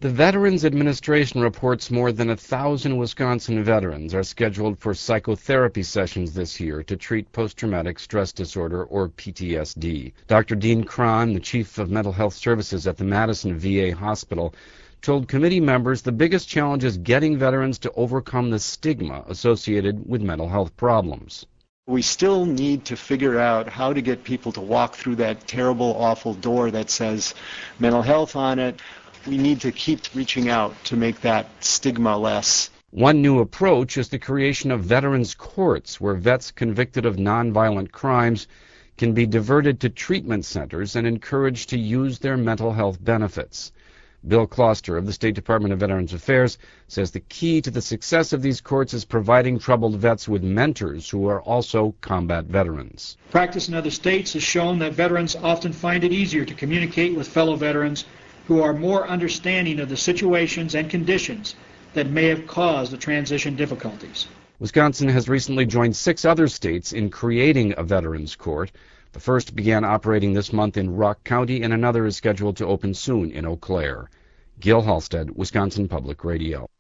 The Veterans Administration reports more than 1,000 Wisconsin veterans are scheduled for psychotherapy sessions this year to treat post-traumatic stress disorder, or PTSD. Dr. Dean Cron, the chief of mental health services at the Madison VA Hospital, told committee members the biggest challenge is getting veterans to overcome the stigma associated with mental health problems. We still need to figure out how to get people to walk through that terrible, awful door that says mental health on it. We need to keep reaching out to make that stigma less. One new approach is the creation of veterans courts, where vets convicted of nonviolent crimes can be diverted to treatment centers and encouraged to use their mental health benefits. Bill Kloster of the State Department of Veterans Affairs says the key to the success of these courts is providing troubled vets with mentors who are also combat veterans. Practice in other states has shown that veterans often find it easier to communicate with fellow veterans who are more understanding of the situations and conditions that may have caused the transition difficulties. Wisconsin has recently joined 6 other states in creating a veterans court. The first began operating this month in Rock County, and another is scheduled to open soon in Eau Claire. Gil Halstead, Wisconsin Public Radio.